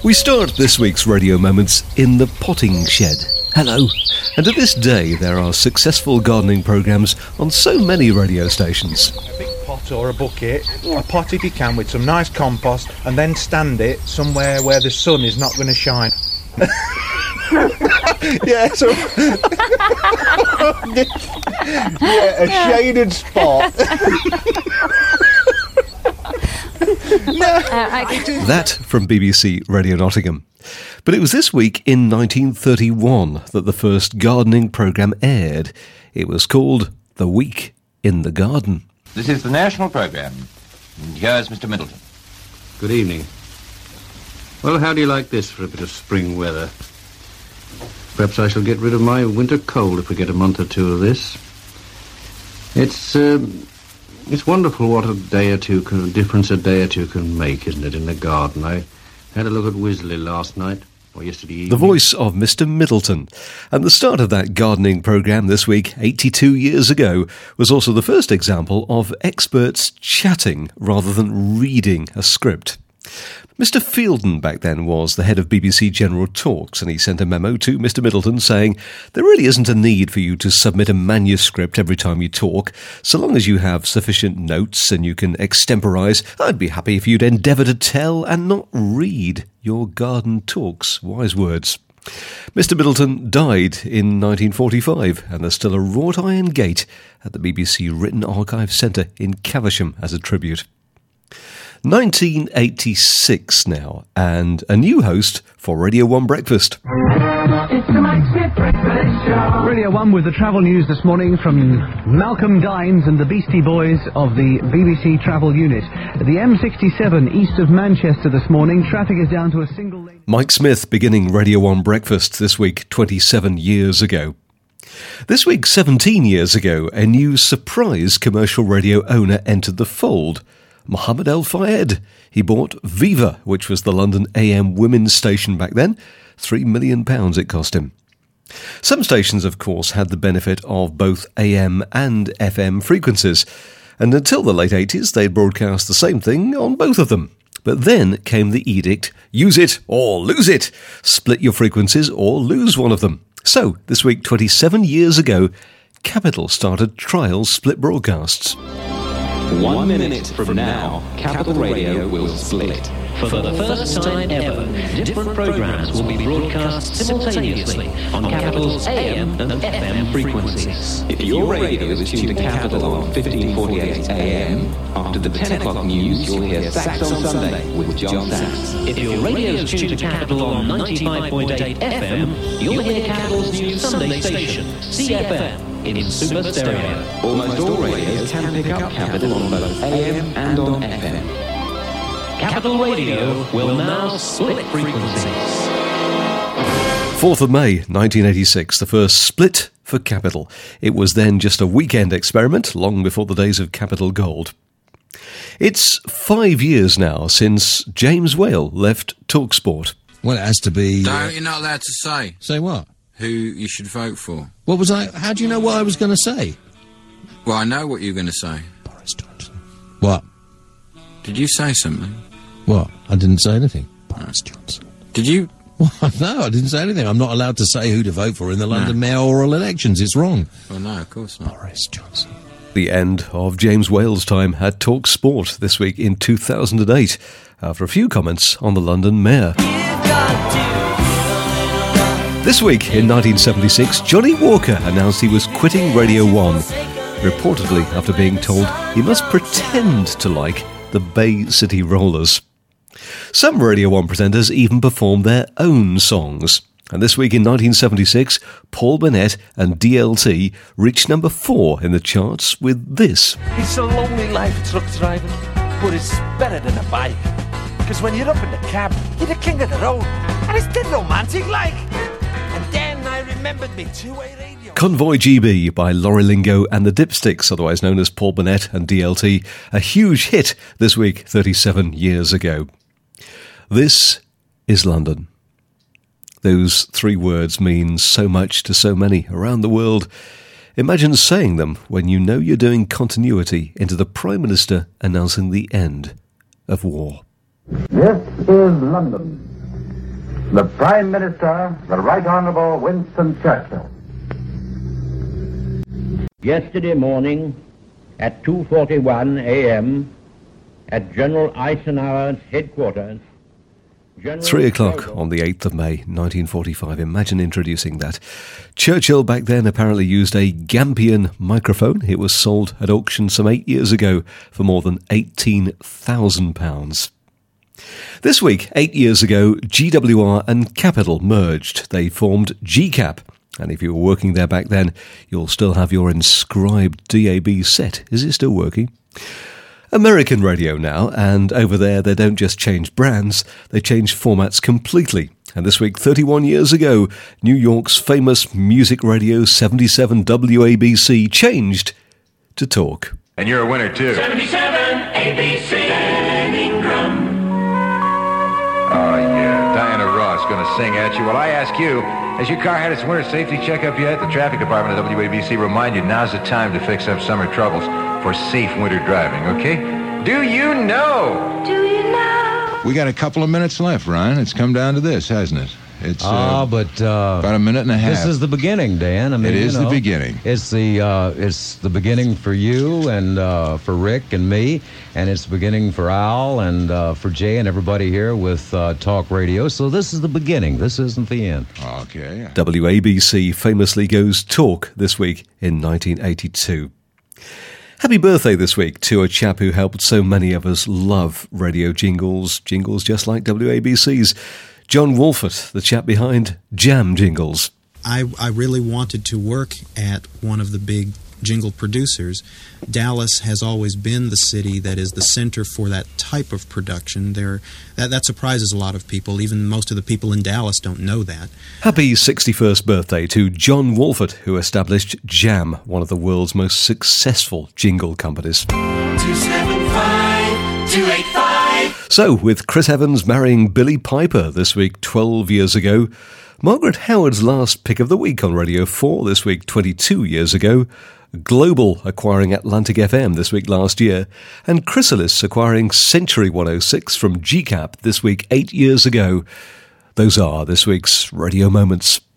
We start this week's Radio Moments in the potting shed. Hello. And to this day, there are successful gardening programmes on so many radio stations. A big pot or a bucket, a pot if you can, with some nice compost, and then stand it somewhere where the sun is not going to shine. Yeah, so... yeah, a shaded spot. That from BBC Radio Nottingham. But it was this week in 1931 that the first gardening programme aired. It was called The Week in the Garden. This is the national programme. And here's Mr. Middleton. Good evening. Well, how do you like this for a bit of spring weather? Perhaps I shall get rid of my winter cold if we get a month or two of this. It's wonderful what difference a day or two can make, isn't it, in the garden? I had a look at Wisley last night, or yesterday evening. The voice of Mr. Middleton. And the start of that gardening programme this week, 82 years ago, was also the first example of experts chatting rather than reading a script. Mr. Fielden back then was the head of BBC General Talks, and he sent a memo to Mr. Middleton saying, there really isn't a need for you to submit a manuscript every time you talk. So long as you have sufficient notes and you can extemporise, I'd be happy if you'd endeavour to tell and not read your garden talks. Wise words. Mr. Middleton died in 1945, and there's still a wrought iron gate at the BBC Written Archive Centre in Caversham as a tribute. 1986 now, and a new host for Radio 1 Breakfast. It's the Mike Smith Breakfast Show. Radio 1 with the travel news this morning from Malcolm Dines and the Beastie Boys of the BBC Travel Unit. The M67 east of Manchester this morning, traffic is down to a single lane. Mike Smith beginning Radio 1 Breakfast this week 27 years ago. This week 17 years ago, a new surprise commercial radio owner entered the fold. Mohammed El Fayed. He bought Viva, which was the London AM women's station back then. £3 million it cost him. Some stations, of course, had the benefit of both AM and FM frequencies, and until the late 80s they'd broadcast the same thing on both of them. But then came the edict, use it or lose it, split your frequencies or lose one of them. So, this week 27 years ago, Capital started trial split broadcasts. 1 minute from now, Capital Radio will split. For the first time ever, different programs will be broadcast simultaneously on Capital's AM and FM frequencies. If your radio is tuned to Capital on 1548 AM, after the 10 o'clock news you'll hear Sax on Sunday with John Sax. If your radio is tuned to Capital on 95.8 FM, you'll hear Capital's new Sunday station, CFM. In Super Stereo. Almost all radios can pick up Capital on both AM and on FM. Capital Radio will now split frequencies. 4th of May 1986, the first split for Capital. It was then just a weekend experiment, long before the days of Capital Gold. It's 5 years now since James Whale left TalkSport. Well, it has to be... No, you're not allowed to say. Say what? Who you should vote for. What was I... How do you know what I was going to say? Well, I know what you're going to say. Boris Johnson. What? Did you say something? What? I didn't say anything. Boris Johnson. Did you... What? No, I didn't say anything. I'm not allowed to say who to vote for in the London mayoral elections. It's wrong. Well, no, of course not. Boris Johnson. The end of James Whale's time at TalkSport this week in 2008, after a few comments on the London mayor. This week, in 1976, Johnny Walker announced he was quitting Radio 1, reportedly after being told he must pretend to like the Bay City Rollers. Some Radio 1 presenters even performed their own songs. And this week in 1976, Paul Burnett and DLT reached number 4 in the charts with this. It's a lonely life, truck driving, but it's better than a bike. Because when you're up in the cab, you're the king of the road, and it's dead romantic like. And then I remembered me two-way radio. Convoy GB by Laurie Lingo and the Dipsticks, otherwise known as Paul Burnett and DLT, a huge hit this week 37 years ago. This is London. Those 3 words mean so much to so many around the world. Imagine saying them when you know you're doing continuity into the Prime Minister announcing the end of war. This is London. the Prime Minister, the Right Honourable Winston Churchill. Yesterday morning at 2:41 a.m. at General Eisenhower's headquarters, 3 o'clock on the 8th of May, 1945. Imagine introducing that. Churchill back then apparently used a Gambian microphone. It was sold at auction some 8 years ago for more than £18,000. This week, 8 years ago, GWR and Capital merged. They formed GCAP. And if you were working there back then, you'll still have your inscribed DAB set. Is it still working? American radio now, and over there they don't just change brands, they change formats completely. And this week, 31 years ago, New York's famous music radio 77 WABC changed to talk. And you're a winner too. 77 ABC Leningrad. Oh yeah, Diana Ross going to sing at you. Well, I ask you, has your car had its winter safety checkup yet? The traffic department of WABC remind you now's the time to fix up summer troubles for safe winter driving, okay? Do you know? Do you know? We got a couple of minutes left, Ryan. It's come down to this, hasn't it? It's about a minute and a half. This is the beginning, Dan. I mean, it is the beginning. It's the beginning for you and for Rick and me, and it's the beginning for Al and for Jay and everybody here with Talk Radio. So this is the beginning. This isn't the end. Okay. WABC famously goes talk this week in 1982. Happy birthday this week to a chap who helped so many of us love radio jingles just like WABC's. John Wolford, the chap behind Jam Jingles. I really wanted to work at one of the big jingle producers. Dallas has always been the city that is the center for that type of production. That surprises a lot of people. Even most of the people in Dallas don't know that. Happy 61st birthday to John Wolford, who established Jam, one of the world's most successful jingle companies. 275 285. So, with Chris Evans marrying Billie Piper this week 12 years ago, Margaret Howard's last pick of the week on Radio 4 this week 22 years ago, Global acquiring Atlantic FM this week last year, and Chrysalis acquiring Century 106 from GCAP this week 8 years ago. Those are this week's Radio Moments.